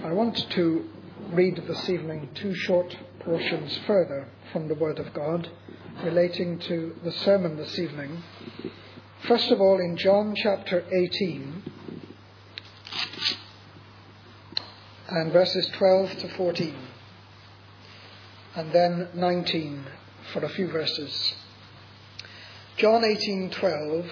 I want to read this evening two short portions further from the Word of God relating to the sermon this evening. First of all, in John chapter 18 and verses 12 to 14, and then 19 for a few verses. John 18:12.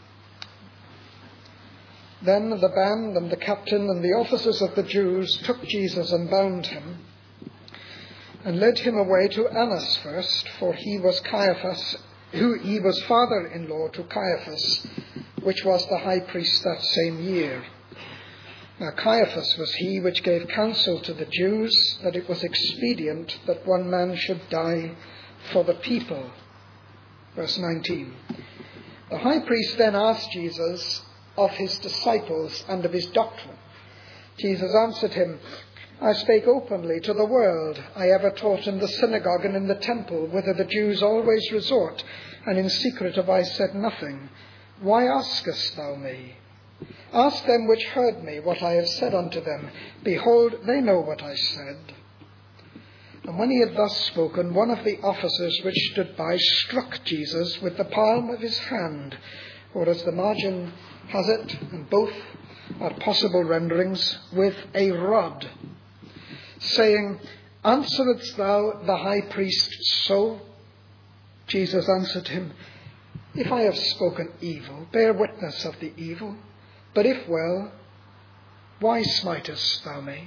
Then the band and the captain and the officers of the Jews took Jesus and bound him, and led him away to Annas first, for he was father-in-law to Caiaphas, which was the high priest that same year. Now Caiaphas was he which gave counsel to the Jews that it was expedient that one man should die for the people. Verse 19. The high priest then asked Jesus of his disciples and of his doctrine. Jesus answered him, I spake openly to the world. I ever taught in the synagogue and in the temple, whither the Jews always resort, and in secret have I said nothing. Why askest thou me? Ask them which heard me what I have said unto them. Behold, they know what I said. And when he had thus spoken, one of the officers which stood by struck Jesus with the palm of his hand, or as the margin has it, and both are possible renderings, with a rod, saying, Answeredst thou the high priest so? Jesus answered him, If I have spoken evil, bear witness of the evil. But if well, why smitest thou me?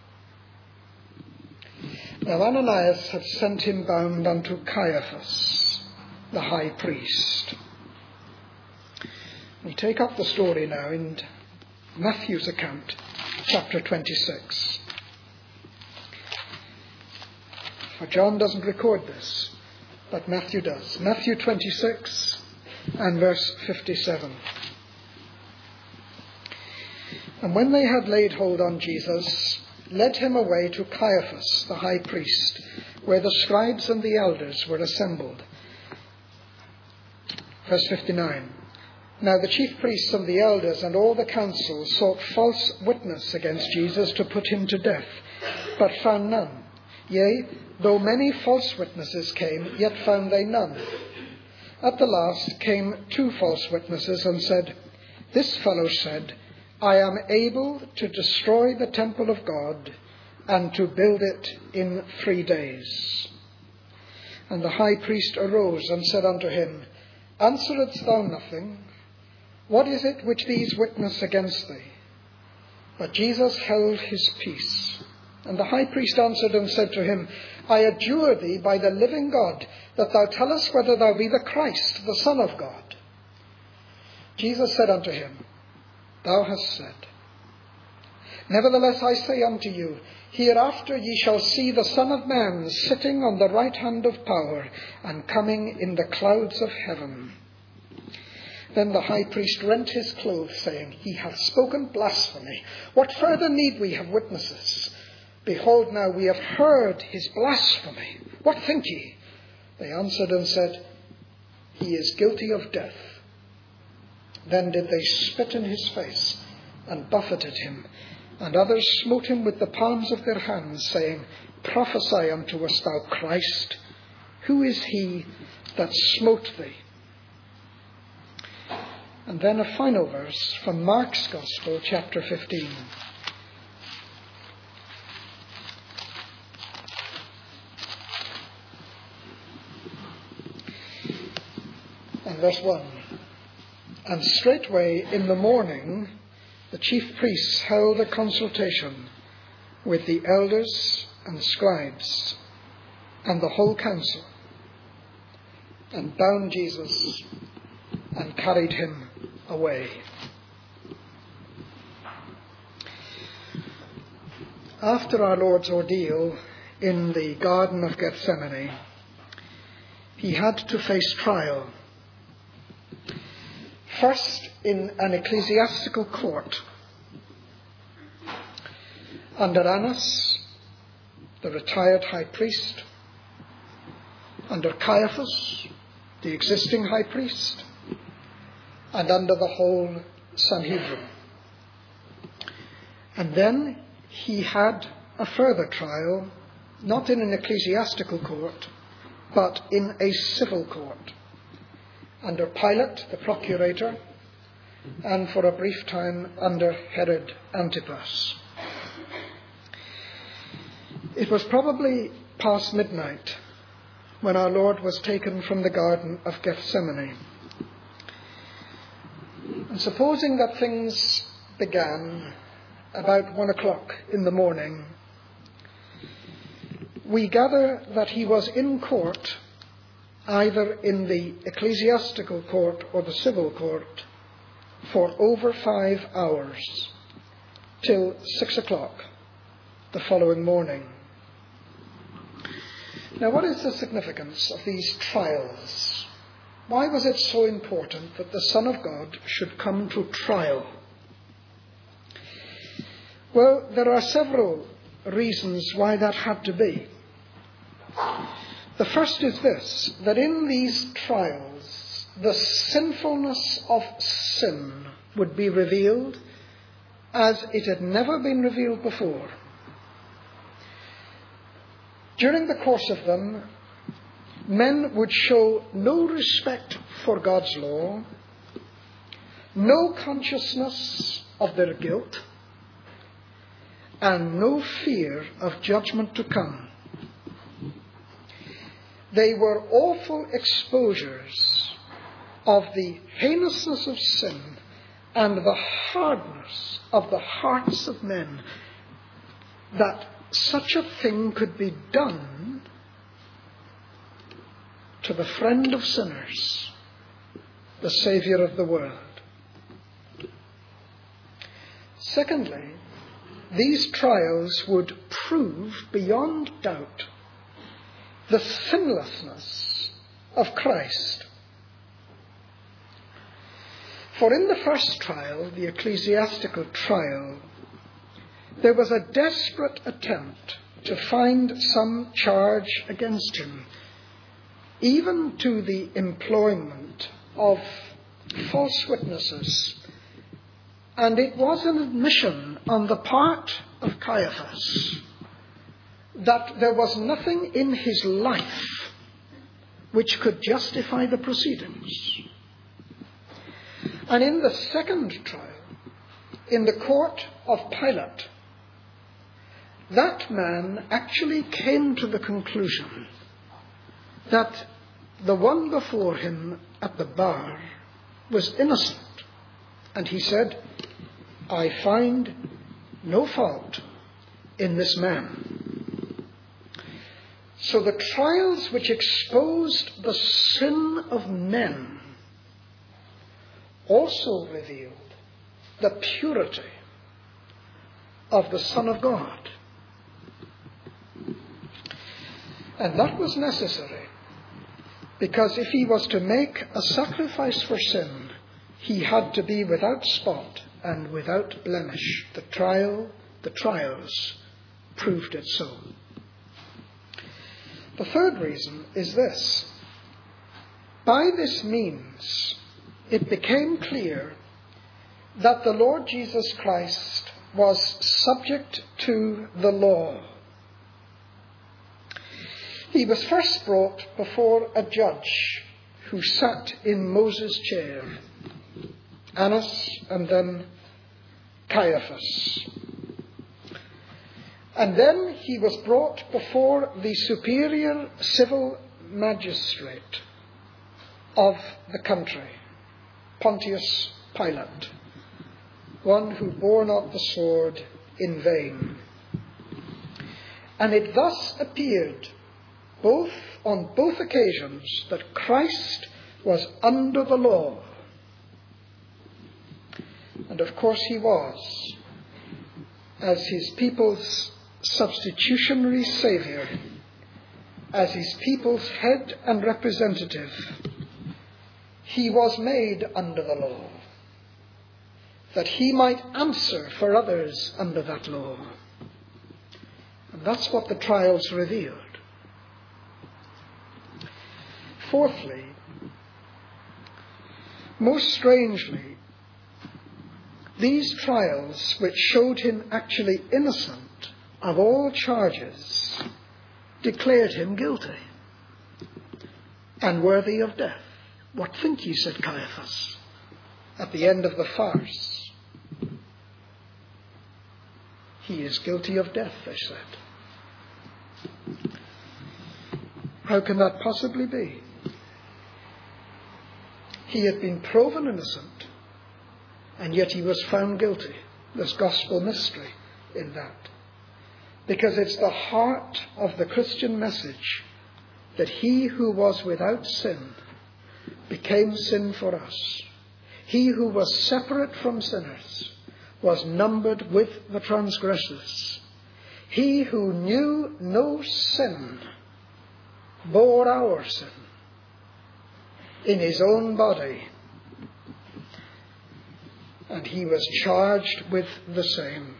Now Ananias had sent him bound unto Caiaphas, the high priest. We take up the story now in Matthew's account, chapter 26. For John doesn't record this, but Matthew does. Matthew 26 and verse 57. And when they had laid hold on Jesus, led him away to Caiaphas, the high priest, where the scribes and the elders were assembled. Verse 59. Now the chief priests and the elders and all the council sought false witness against Jesus to put him to death, but found none. Yea, though many false witnesses came, yet found they none. At the last came two false witnesses and said, This fellow said, I am able to destroy the temple of God and to build it in 3 days. And the high priest arose and said unto him, Answeredst thou nothing? What is it which these witness against thee? But Jesus held his peace. And the high priest answered and said to him, I adjure thee by the living God, that thou tell us whether thou be the Christ, the Son of God. Jesus said unto him, Thou hast said. Nevertheless I say unto you, hereafter ye shall see the Son of Man sitting on the right hand of power, and coming in the clouds of heaven. Then the high priest rent his clothes, saying, He hath spoken blasphemy. What further need we have witnesses? Behold, now we have heard his blasphemy. What think ye? They answered and said, He is guilty of death. Then did they spit in his face, and buffeted him, and others smote him with the palms of their hands, saying, Prophesy unto us, thou Christ. Who is he that smote thee? And then a final verse from Mark's Gospel, chapter 15. And verse 1. And straightway in the morning the chief priests held a consultation with the elders and scribes and the whole council, and bound Jesus and carried him away. After our Lord's ordeal in the Garden of Gethsemane, he had to face trial. First in an ecclesiastical court under Annas, the retired high priest, under Caiaphas, the existing high priest, and under the whole Sanhedrin. And then he had a further trial, not in an ecclesiastical court, but in a civil court, under Pilate, the procurator, and for a brief time under Herod Antipas. It was probably past midnight when our Lord was taken from the Garden of Gethsemane. And supposing that things began about 1 o'clock in the morning, we gather that he was in court, either in the ecclesiastical court or the civil court, for over 5 hours, till 6 o'clock the following morning. Now, what is the significance of these trials? Why was it so important that the Son of God should come to trial? Well, there are several reasons why that had to be. The first is this, that in these trials, the sinfulness of sin would be revealed as it had never been revealed before. During the course of them, men would show no respect for God's law, no consciousness of their guilt, and no fear of judgment to come. They were awful exposures of the heinousness of sin and the hardness of the hearts of men, that such a thing could be done to the friend of sinners, the Saviour of the world. Secondly, these trials would prove beyond doubt the sinlessness of Christ. For in the first trial, the ecclesiastical trial, there was a desperate attempt to find some charge against him, even to the employment of false witnesses. And it was an admission on the part of Caiaphas that there was nothing in his life which could justify the proceedings. And in the second trial, in the court of Pilate, that man actually came to the conclusion that the one before him at the bar was innocent. And he said, "I find no fault in this man." So the trials which exposed the sin of men also revealed the purity of the Son of God. And that was necessary, because if he was to make a sacrifice for sin, he had to be without spot and without blemish. The trials proved it so. The third reason is this. By this means, it became clear that the Lord Jesus Christ was subject to the law. He was first brought before a judge who sat in Moses' chair, Annas and then Caiaphas. And then he was brought before the superior civil magistrate of the country, Pontius Pilate, one who bore not the sword in vain. And it thus appeared on both occasions that Christ was under the law. And of course he was, as his people's substitutionary Saviour, as his people's head and representative. He was made under the law, that he might answer for others under that law. And that's what the trials revealed. Fourthly, most strangely, These trials, which showed him actually innocent of all charges, declared him guilty and worthy of death. What think ye, said Caiaphas, at the end of the farce? He is guilty of death, they said. How can that possibly be? He had been proven innocent, and yet he was found guilty. There's gospel mystery in that. Because it's the heart of the Christian message that he who was without sin became sin for us. He who was separate from sinners was numbered with the transgressors. He who knew no sin bore our sin in his own body, and he was charged with the same.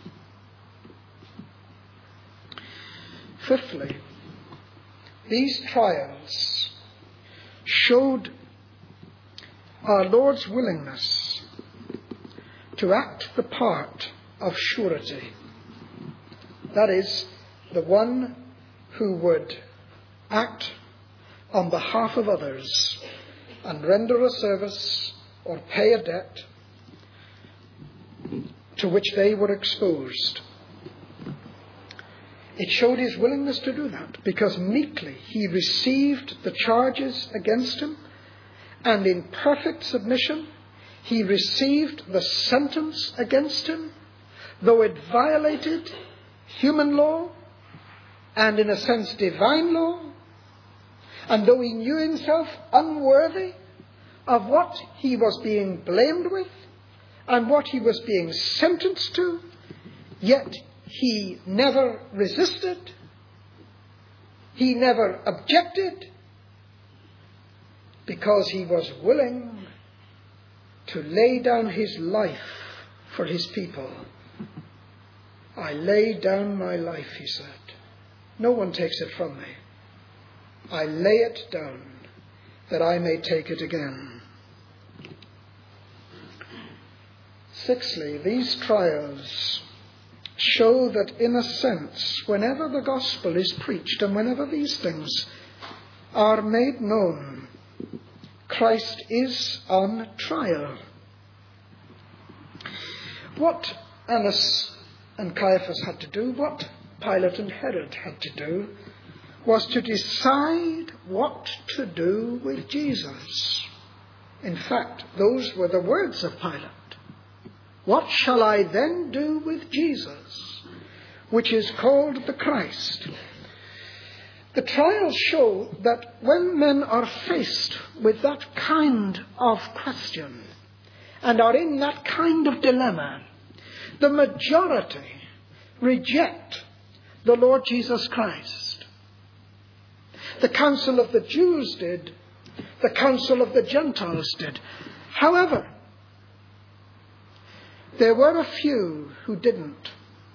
Fifthly, these trials showed our Lord's willingness to act the part of surety. That is, the one who would act on behalf of others and render a service or pay a debt to which they were exposed. It showed his willingness to do that, because meekly he received the charges against him, and in perfect submission he received the sentence against him, though it violated human law and in a sense divine law, and though he knew himself unworthy of what he was being blamed with and what he was being sentenced to, yet he never resisted, he never objected, because he was willing to lay down his life for his people. I lay down my life, he said. No one takes it from me. I lay it down that I may take it again. Sixthly, these trials show that in a sense, whenever the gospel is preached and whenever these things are made known, Christ is on trial. What Annas and Caiaphas had to do, what Pilate and Herod had to do, was to decide what to do with Jesus. In fact, those were the words of Pilate. What shall I then do with Jesus, which is called the Christ? The trials show that when men are faced with that kind of question and are in that kind of dilemma, the majority reject the Lord Jesus Christ. The council of the Jews did. The council of the Gentiles did. However, there were a few who didn't.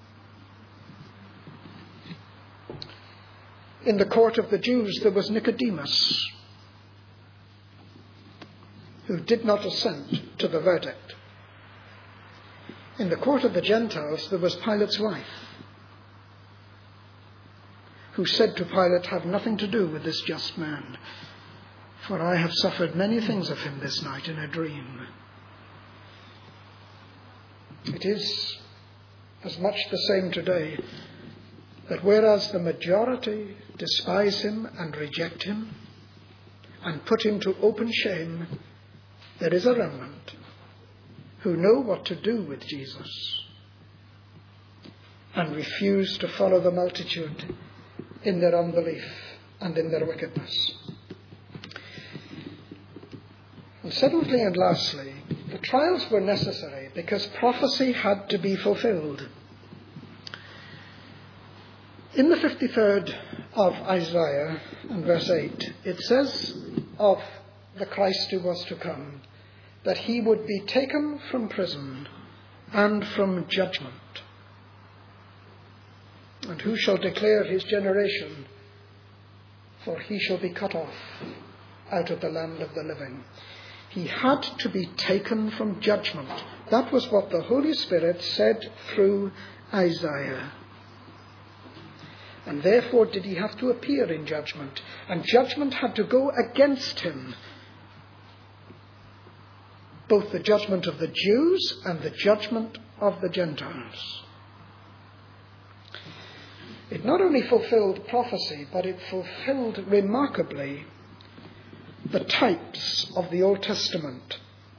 In the court of the Jews, there was Nicodemus, who did not assent to the verdict. In the court of the Gentiles, there was Pilate's wife, who said to Pilate, "Have nothing to do with this just man, for I have suffered many things of him this night in a dream." It is as much the same today, that whereas the majority despise him and reject him and put him to open shame, there is a remnant who know what to do with Jesus and refuse to follow the multitude in their unbelief and in their wickedness. And seventhly and lastly, the trials were necessary because prophecy had to be fulfilled. In the 53rd of Isaiah, and verse 8, it says of the Christ who was to come that he would be taken from prison and from judgment. And who shall declare his generation? For he shall be cut off out of the land of the living. He had to be taken from judgment. That was what the Holy Spirit said through Isaiah. And therefore did he have to appear in judgment. And judgment had to go against him. Both the judgment of the Jews and the judgment of the Gentiles. It not only fulfilled prophecy, but it fulfilled remarkably the types of the Old Testament.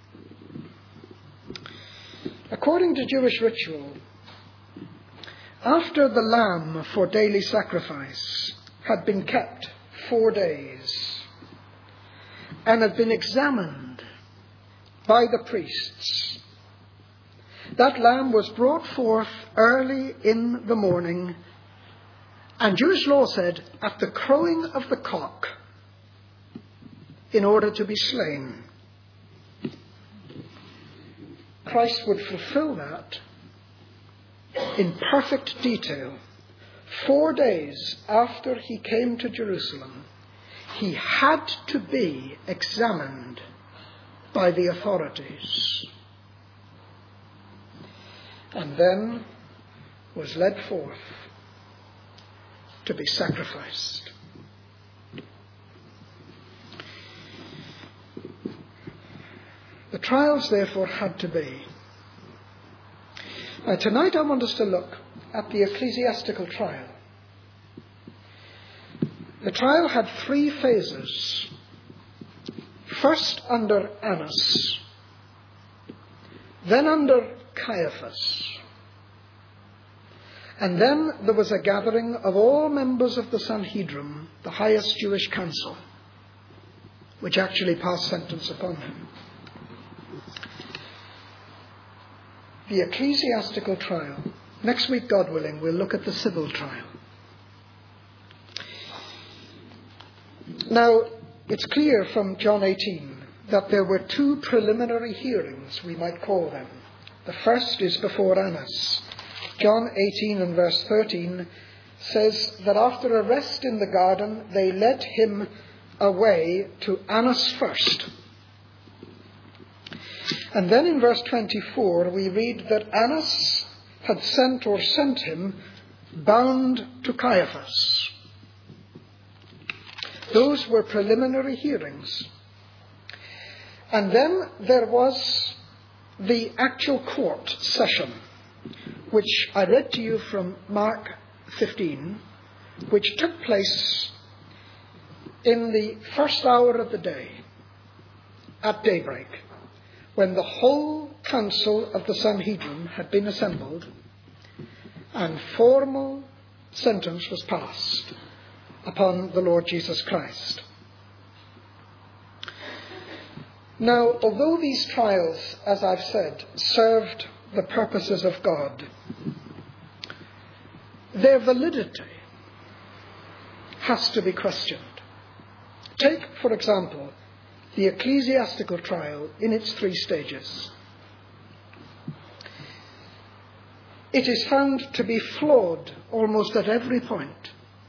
According to Jewish ritual, after the lamb for daily sacrifice had been kept 4 days and had been examined by the priests, that lamb was brought forth early in the morning, and Jewish law said, at the crowing of the cock, in order to be slain. Christ would fulfill that in perfect detail. 4 days after he came to Jerusalem, he had to be examined by the authorities, and then was led forth to be sacrificed. The trials, therefore, had to be. Now, tonight I want us to look at the ecclesiastical trial. The trial had 3 phases. First under Annas, then under Caiaphas, and then there was a gathering of all members of the Sanhedrin, the highest Jewish council, which actually passed sentence upon him. The ecclesiastical trial. Next week, God willing, we'll look at the civil trial. Now, it's clear from John 18 that there were 2 preliminary hearings, we might call them. The first is before Annas. John 18 and verse 13 says that after a rest in the garden, they led him away to Annas first. And then in verse 24, we read that Annas had sent him bound to Caiaphas. Those were preliminary hearings. And then there was the actual court session, which I read to you from Mark 15, which took place in the first hour of the day, at daybreak, when the whole council of the Sanhedrin had been assembled and formal sentence was passed upon the Lord Jesus Christ. Now, although these trials, as I've said, served the purposes of God, their validity has to be questioned. Take, for example, the ecclesiastical trial in its 3 stages. It is found to be flawed almost at every point.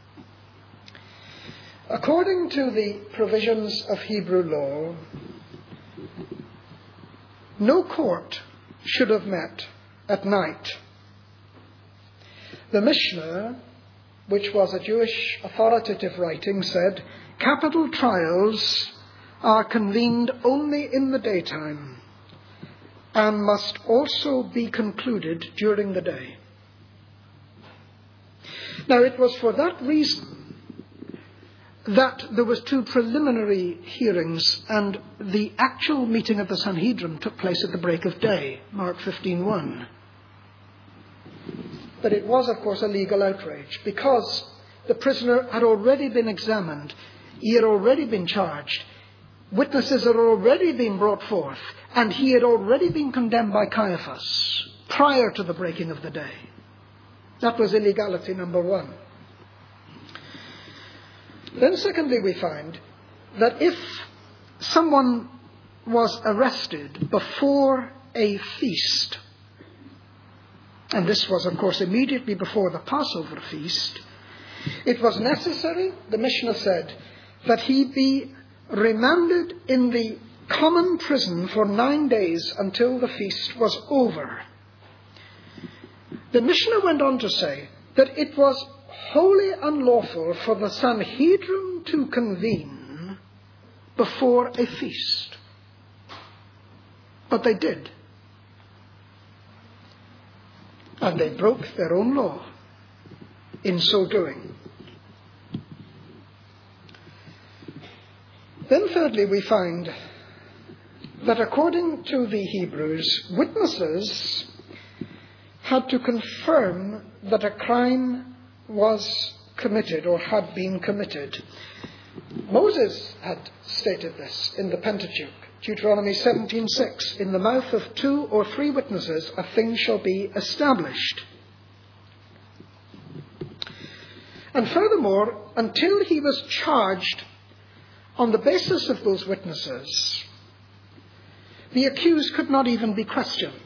According to the provisions of Hebrew law, no court should have met at night. The Mishnah, which was a Jewish authoritative writing, said, capital trials are convened only in the daytime and must also be concluded during the day. Now, it was for that reason that there was 2 preliminary hearings, and the actual meeting of the Sanhedrin took place at the break of day, Mark 15:1. But it was, of course, a legal outrage, because the prisoner had already been examined, he had already been charged, witnesses had already been brought forth, and he had already been condemned by Caiaphas prior to the breaking of the day. That was illegality number 1. Then secondly, we find that if someone was arrested before a feast, and this was, of course, immediately before the Passover feast, it was necessary, the Mishnah said, that he be remanded in the common prison for 9 days until the feast was over. The Mishnah went on to say that it was wholly unlawful for the Sanhedrin to convene before a feast. But they did. And they broke their own law in so doing. Then thirdly, we find that according to the Hebrews, witnesses had to confirm that a crime was committed or had been committed. Moses had stated this in the Pentateuch, Deuteronomy 17:6, "In the mouth of 2 or 3 witnesses a thing shall be established." And furthermore, until he was charged on the basis of those witnesses, the accused could not even be questioned.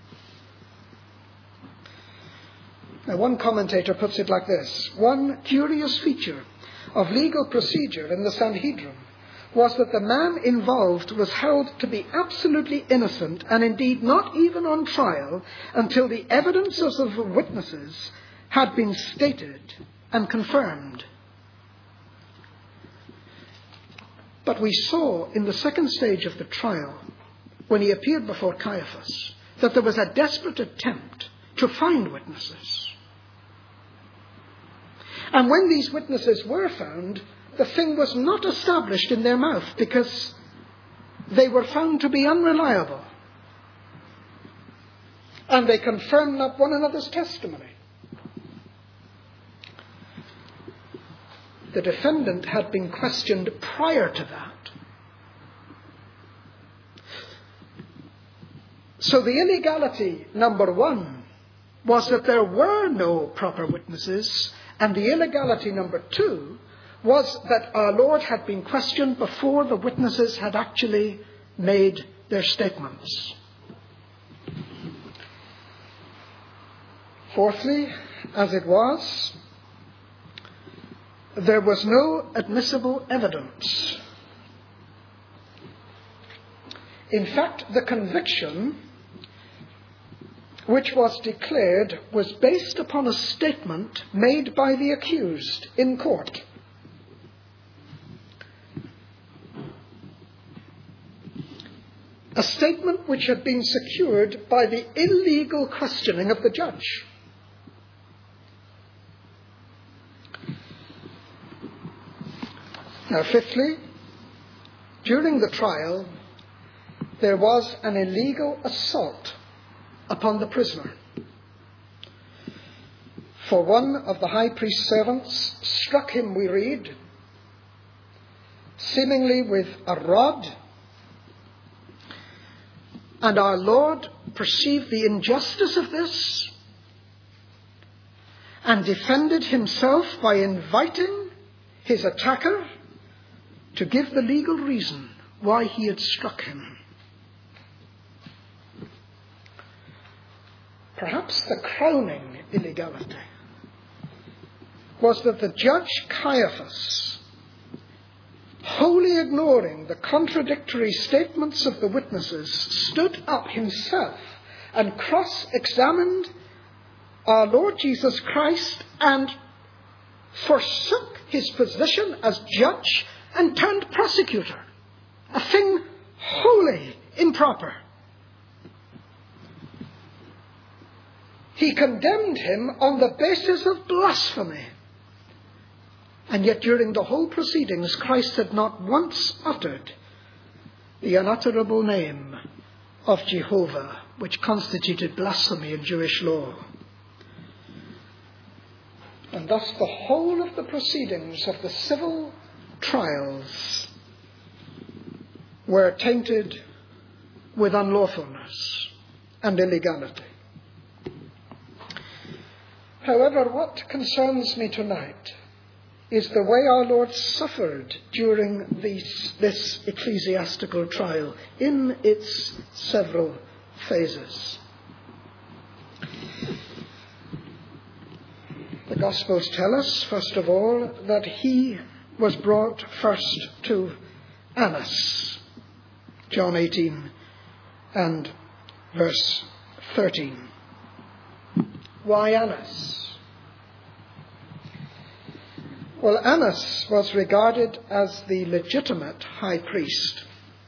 Now, one commentator puts it like this: one curious feature of legal procedure in the Sanhedrin was that the man involved was held to be absolutely innocent, and indeed not even on trial, until the evidences of the witnesses had been stated and confirmed. But we saw in the second stage of the trial, when he appeared before Caiaphas, that there was a desperate attempt to find witnesses. And when these witnesses were found, the thing was not established in their mouth because they were found to be unreliable. And they confirmed not one another's testimony. The defendant had been questioned prior to that. So the illegality, number 1, was that there were no proper witnesses, and the illegality, number 2, was that our Lord had been questioned before the witnesses had actually made their statements. Fourthly, as it was, there was no admissible evidence. In fact, the conviction which was declared was based upon a statement made by the accused in court. A statement which had been secured by the illegal questioning of the judge. Now, fifthly, during the trial, there was an illegal assault upon the prisoner. For one of the high priest's servants struck him, we read, seemingly with a rod. And our Lord perceived the injustice of this and defended himself by inviting his attacker to give the legal reason why he had struck him. Perhaps the crowning illegality was that the judge Caiaphas, wholly ignoring the contradictory statements of the witnesses, stood up himself and cross-examined our Lord Jesus Christ and forsook his position as judge and turned prosecutor, a thing wholly improper. He condemned him on the basis of blasphemy. And yet during the whole proceedings, Christ had not once uttered the unutterable name of Jehovah, which constituted blasphemy in Jewish law. And thus the whole of the proceedings of the civil trials were tainted with unlawfulness and illegality. However, what concerns me tonight is the way our Lord suffered during this ecclesiastical trial in its several phases. The Gospels tell us, first of all, that he was brought first to Annas, John 18 and verse 13. Why Annas? Well, Annas was regarded as the legitimate high priest.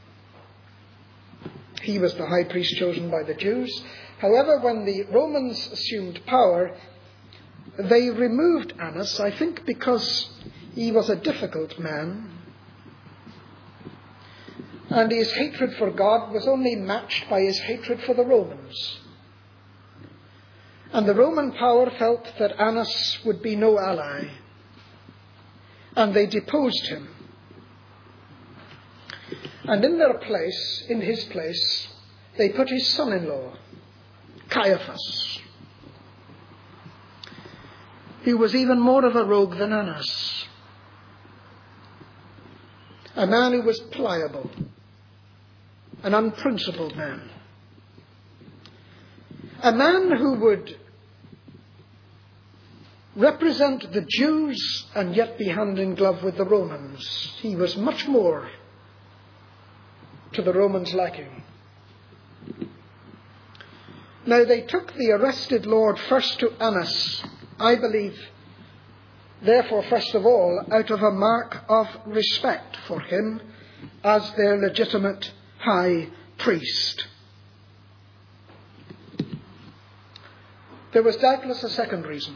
He was the high priest chosen by the Jews. However, when the Romans assumed power, they removed Annas, I think because he was a difficult man, and his hatred for God was only matched by his hatred for the Romans. And the Roman power felt that Annas would be no ally, and they deposed him. And in his place, they put his son-in-law, Caiaphas, who was even more of a rogue than Annas. A man who was pliable, an unprincipled man. A man who would represent the Jews and yet be hand in glove with the Romans. He was much more to the Romans' liking. Now they took the arrested Lord first to Annas, I believe, therefore, first of all, out of a mark of respect for him as their legitimate high priest. There was doubtless a second reason.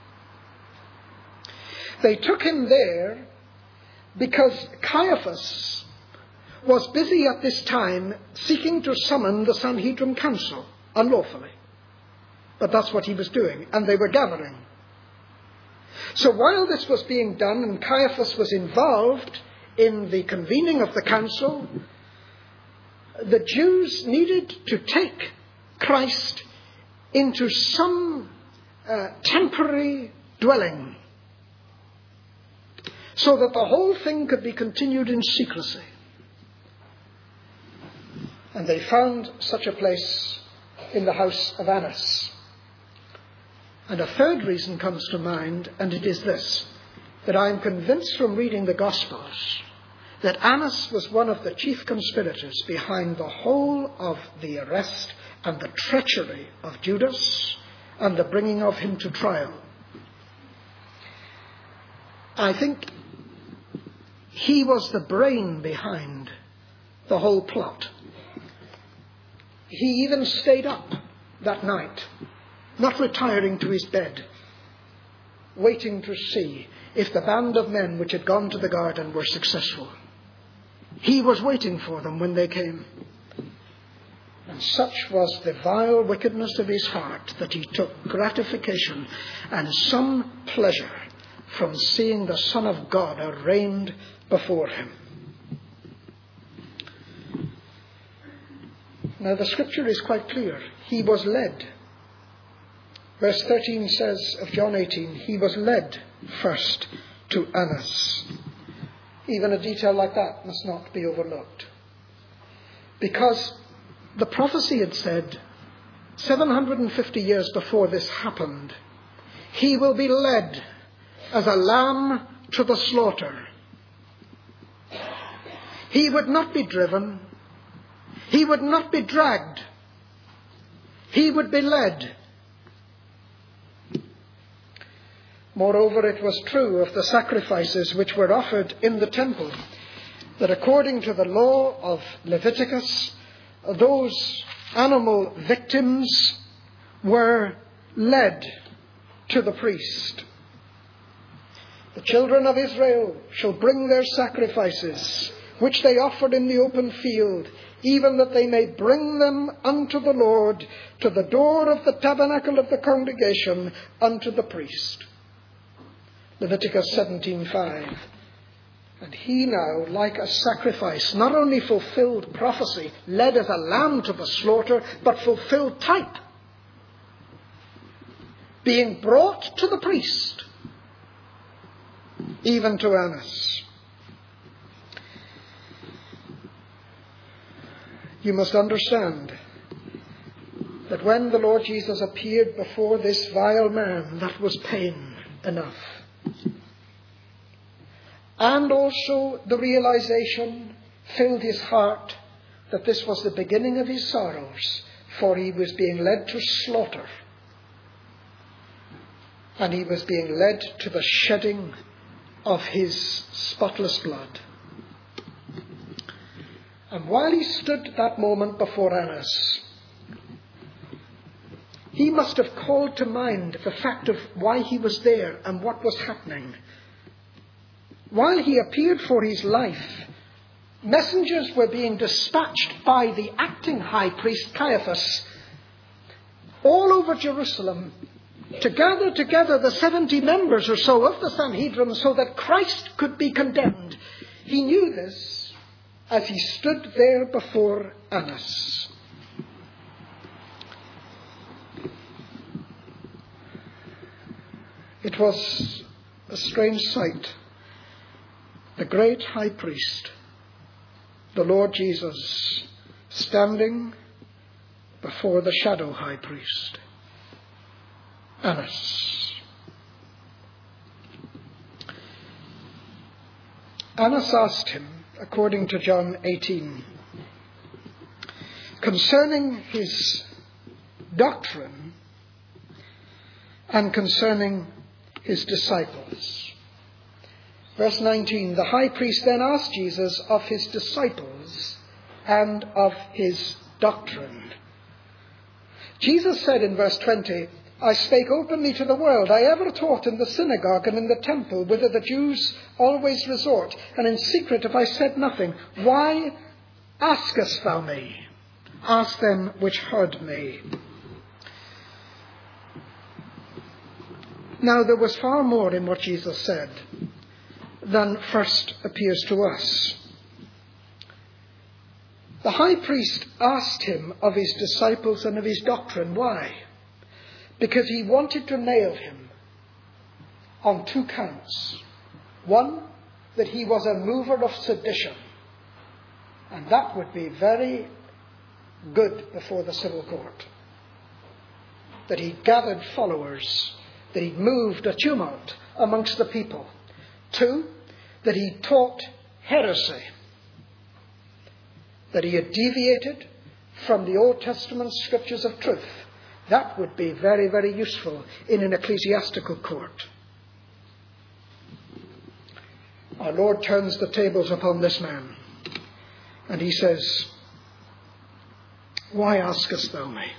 They took him there because Caiaphas was busy at this time seeking to summon the Sanhedrin Council unlawfully. But that's what he was doing, and they were gathering. So while this was being done and Caiaphas was involved in the convening of the council, the Jews needed to take Christ into some temporary dwelling so that the whole thing could be continued in secrecy. And they found such a place in the house of Annas. And a third reason comes to mind, and it is this, that I am convinced from reading the Gospels that Annas was one of the chief conspirators behind the whole of the arrest and the treachery of Judas and the bringing of him to trial. I think he was the brain behind the whole plot. He even stayed up that night, not retiring to his bed, waiting to see if the band of men which had gone to the garden were successful. He was waiting for them when they came. And such was the vile wickedness of his heart that he took gratification and some pleasure from seeing the Son of God arraigned before him. Now the scripture is quite clear. He was led. Verse 13 says of John 18, he was led first to Annas. Even a detail like that must not be overlooked. Because the prophecy had said, 750 years before this happened, he will be led as a lamb to the slaughter. He would not be driven. He would not be dragged. He would be led. Moreover, it was true of the sacrifices which were offered in the temple, that according to the law of Leviticus, those animal victims were led to the priest. The children of Israel shall bring their sacrifices, which they offered in the open field, even that they may bring them unto the Lord, to the door of the tabernacle of the congregation, unto the priest. Leviticus 17:5. And he now, like a sacrifice, not only fulfilled prophecy, led as a lamb to the slaughter, but fulfilled type, being brought to the priest, even to Annas. You must understand that when the Lord Jesus appeared before this vile man, that was pain enough. And also the realization filled his heart that this was the beginning of his sorrows, for he was being led to slaughter, and he was being led to the shedding of his spotless blood. And while he stood that moment before Annas, he must have called to mind the fact of why he was there and what was happening. While he appeared for his life, messengers were being dispatched by the acting high priest Caiaphas all over Jerusalem to gather together the 70 members or so of the Sanhedrin so that Christ could be condemned. He knew this as he stood there before Annas. It was a strange sight. The great high priest, the Lord Jesus, standing before the shadow high priest, Annas. Annas asked him, according to John 18, concerning his doctrine and concerning his disciples. Verse 19, the high priest then asked Jesus of his disciples and of his doctrine. Jesus said in verse 20, I spake openly to the world. I ever taught in the synagogue and in the temple, whither the Jews always resort, and in secret have I said nothing. Why askest thou me? Ask them which heard me. Now there was far more in what Jesus said than first appears to us. The high priest asked him of his disciples and of his doctrine. Why? Because he wanted to nail him on 2 counts. One, that he was a mover of sedition. And that would be very good before the civil court. That he gathered followers, that he moved a tumult amongst the people. 2, that he taught heresy. That he had deviated from the Old Testament scriptures of truth. That would be very, very useful in an ecclesiastical court. Our Lord turns the tables upon this man, and he says, why askest thou me?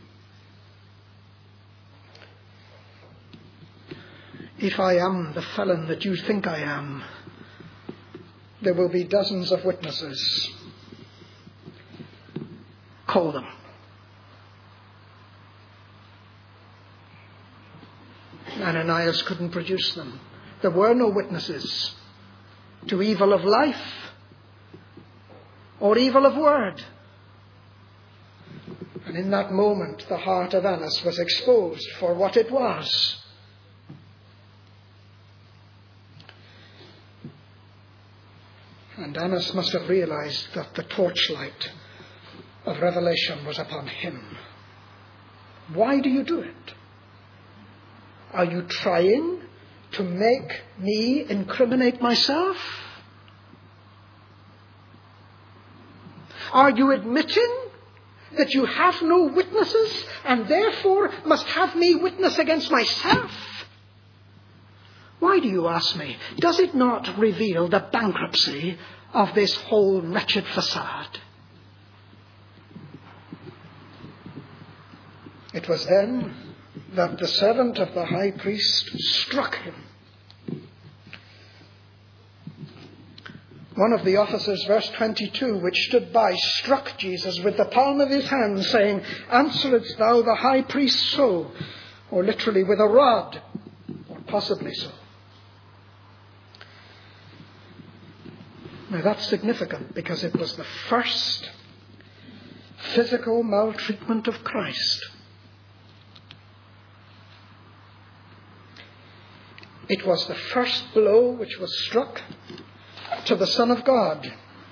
If I am the felon that you think I am, there will be dozens of witnesses. Call them. Ananias couldn't produce them. There were no witnesses to evil of life or evil of word. And in that moment, the heart of Annas was exposed for what it was. And Annas must have realized that the torchlight of revelation was upon him. Why do you do it? Are you trying to make me incriminate myself? Are you admitting that you have no witnesses and therefore must have me witness against myself? Why do you ask me? Does it not reveal the bankruptcy of this whole wretched facade? It was then that the servant of the high priest struck him. One of the officers, verse 22, which stood by, struck Jesus with the palm of his hand, saying, answeredst thou the high priest so? Or literally with a rod, or possibly so. Now that's significant because it was the first physical maltreatment of Christ. It was the first blow which was struck to the Son of God.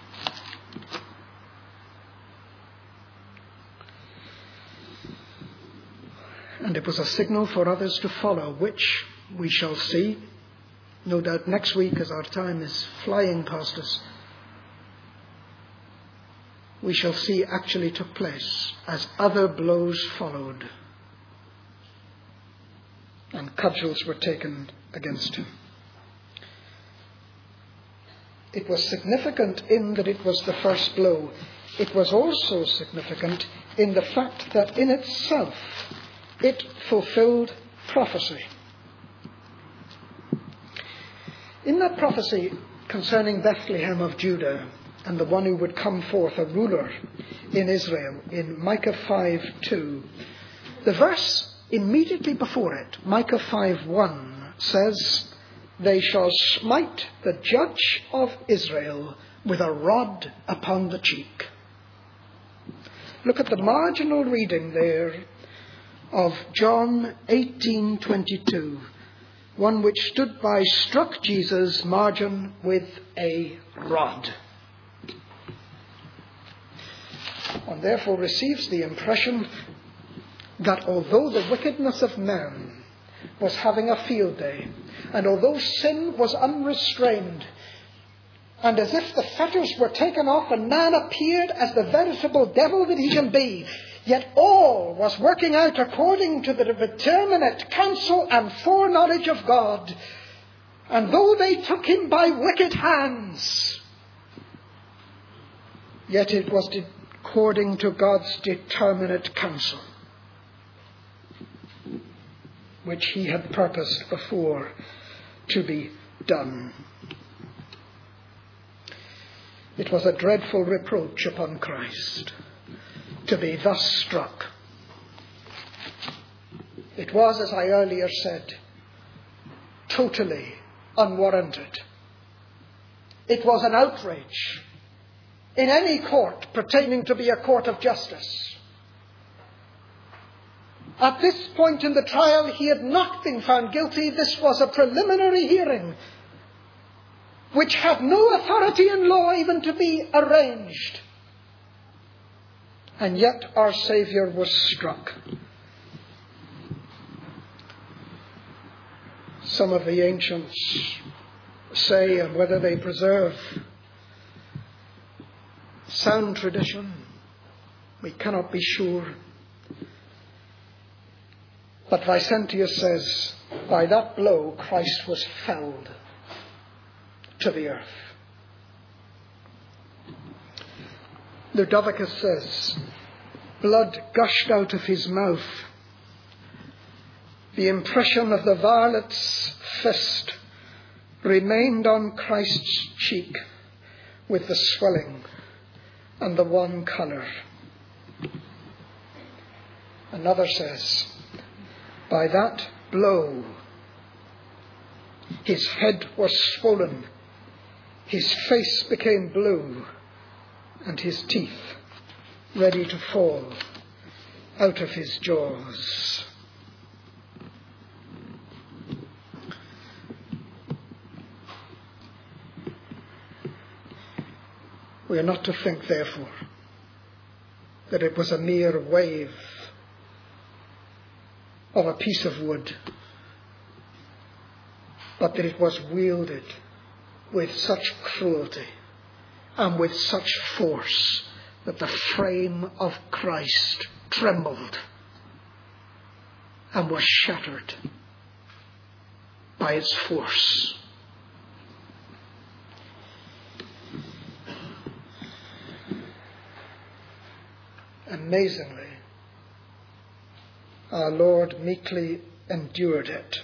And it was a signal for others to follow, which we shall see, no doubt next week as our time is flying past us. we shall see actually took place as other blows followed and cudgels were taken against him. It was significant in that it was the first blow. It was also significant in the fact that in itself it fulfilled prophecy. In that prophecy concerning Bethlehem of Judah and the one who would come forth, a ruler in Israel, in Micah 5:2, the verse immediately before it, Micah 5:1, says, "They shall smite the judge of Israel with a rod upon the cheek." Look at the marginal reading there of John 18:22. One which stood by struck Jesus, margin, with a rod. One therefore receives the impression that although the wickedness of man was having a field day, and although sin was unrestrained, and as if the fetters were taken off and man appeared as the veritable devil that he can be, yet all was working out according to the determinate counsel and foreknowledge of God. And though they took him by wicked hands, yet it was according to God's determinate counsel, which he had purposed before to be done. It was a dreadful reproach upon Christ to be thus struck. It was, as I earlier said, totally unwarranted. It was an outrage in any court pertaining to be a court of justice. At this point in the trial, he had not been found guilty. This was a preliminary hearing which had no authority in law even to be arranged. And yet our Saviour was struck. Some of the ancients say, and whether they preserve sound tradition, we cannot be sure. But Vicentius says, by that blow Christ was felled to the earth. Ludovicus says, blood gushed out of his mouth. The impression of the varlet's fist remained on Christ's cheek with the swelling and the wan colour. Another says, by that blow his head was swollen, his face became blue, and his teeth ready to fall out of his jaws. We are not to think, therefore, that it was a mere wave of a piece of wood, but that it was wielded with such cruelty and with such force that the frame of Christ trembled and was shattered by its force. Amazingly, our Lord meekly endured it,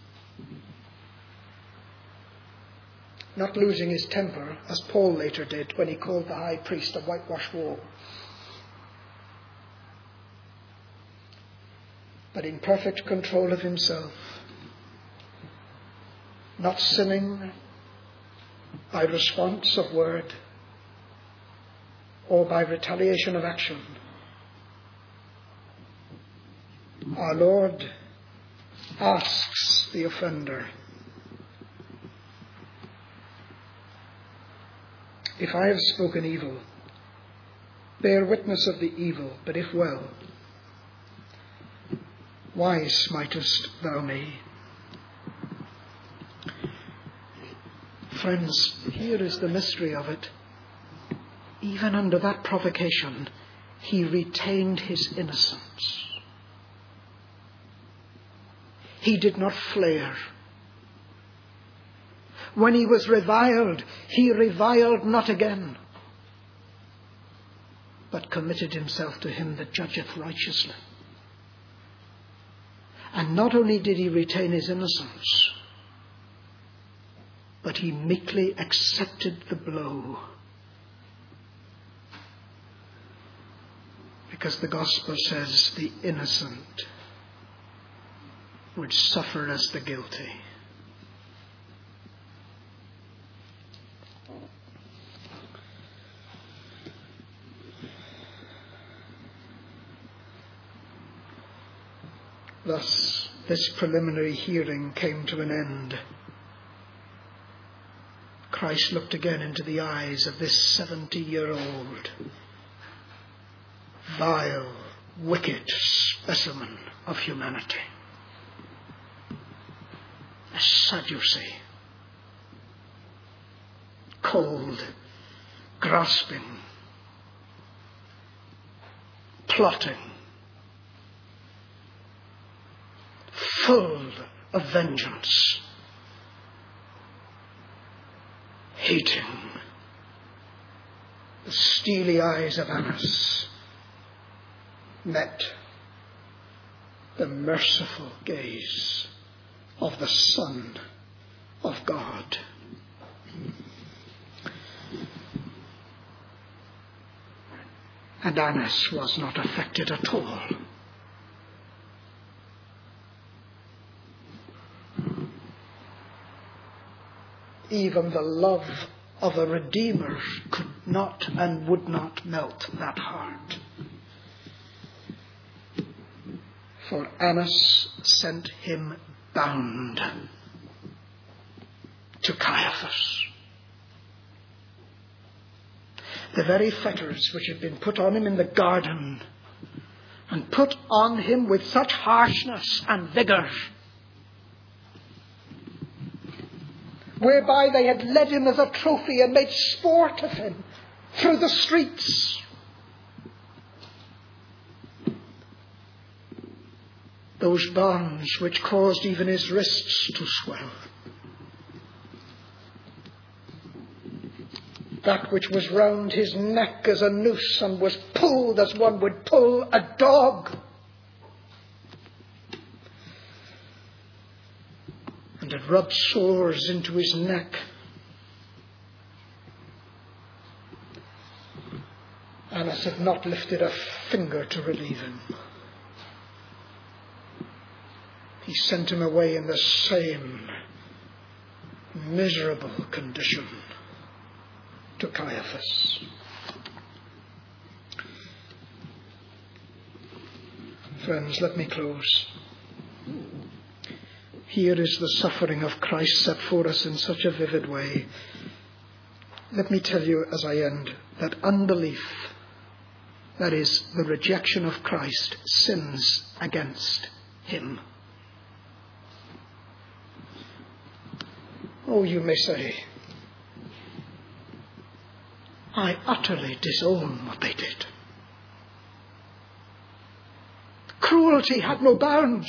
not losing his temper, as Paul later did when he called the high priest a whitewashed wall, but in perfect control of himself, not sinning by response of word or by retaliation of action. Our Lord asks the offender, if I have spoken evil, bear witness of the evil, but if well, why smitest thou me? Friends, here is the mystery of it. even under that provocation, he retained his innocence. He did not flare. When he was reviled, he reviled not again, but committed himself to him that judgeth righteously. And not only did he retain his innocence, but he meekly accepted the blow. Because the gospel says the innocent would suffer as the guilty. Thus, this preliminary hearing came to an end. Christ looked again into the eyes of this 70-year-old, vile, wicked specimen of humanity. A Sadducee, cold, grasping, plotting, full of vengeance, hating the steely eyes of Annas met the merciful gaze of the Son of God. And Annas was not affected at all. Even the love of a Redeemer could not and would not melt that heart. For Annas sent him bound to Caiaphas. The very fetters which had been put on him in the garden, and put on him with such harshness and vigour, whereby they had led him as a trophy and made sport of him through the streets. Those bonds which caused even his wrists to swell. That which was round his neck as a noose and was pulled as one would pull a dog. And had rubbed sores into his neck. Annas had not lifted a finger to relieve him. He sent him away in the same miserable condition to Caiaphas. Friends, let me close. Here is the suffering of Christ set for us in such a vivid way. Let me tell you as I end that unbelief, that is, the rejection of Christ, sins against him. Oh, you may say, I utterly disown what they did. Cruelty had no bounds.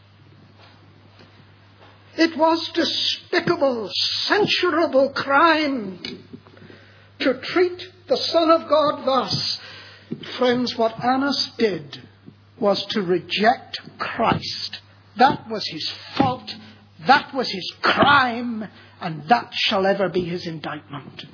It was despicable, censurable crime to treat the Son of God thus. Friends, what Annas did was to reject Christ. That was his fault. That was his crime. And that shall ever be his indictment.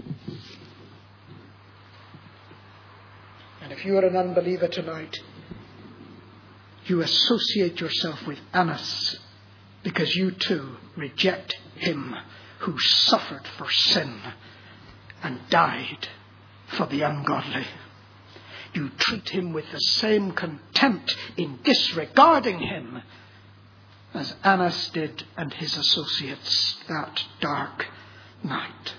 And if you are an unbeliever tonight, you associate yourself with Annas because you too reject him who suffered for sin and died for the ungodly. You treat him with the same contempt in disregarding him as Annas did and his associates that dark night.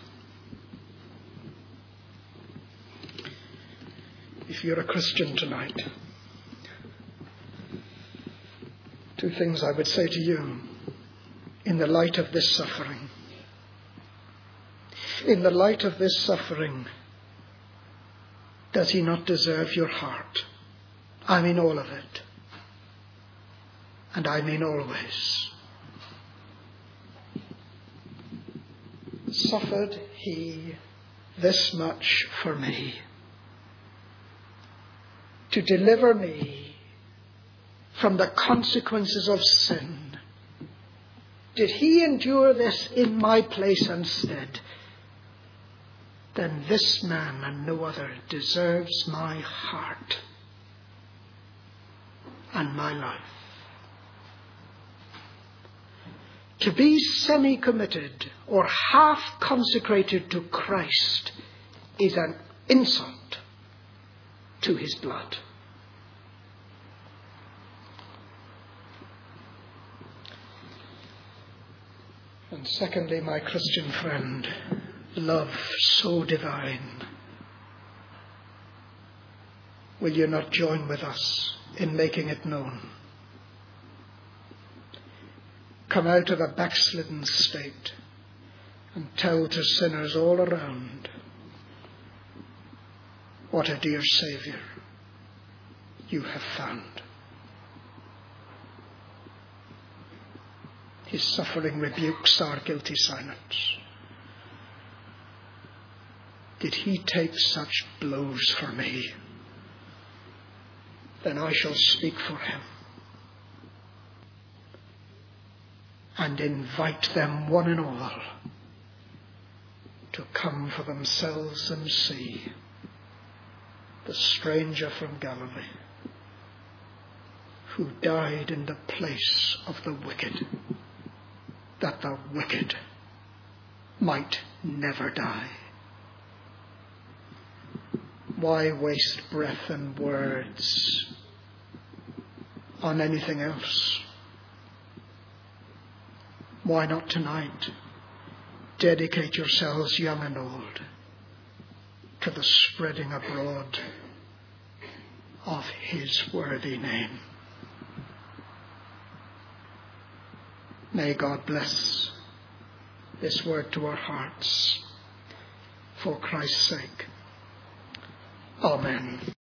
If you're a Christian tonight, two things I would say to you in the light of this suffering. In the light of this suffering, Does he not deserve your heart? I mean all of it. And I mean always. Suffered he this much for me, to deliver me from the consequences of sin. Did he endure this in my place and stead? Then this man and no other deserves my heart and my life. To be semi-committed or half-consecrated to Christ is an insult to his blood. And secondly, my Christian friend, love so divine. Will you not join with us in making it known? Come out of a backslidden state and tell to sinners all around what a dear Saviour you have found. His suffering rebukes our guilty silence. Did he take such blows for me? Then I shall speak for him and invite them one and all to come for themselves and see the stranger from Galilee who died in the place of the wicked, that the wicked might never die. Why waste breath and words on anything else? Why not tonight dedicate yourselves, young and old, to the spreading abroad of his worthy name? May God bless this word to our hearts for Christ's sake. Amen.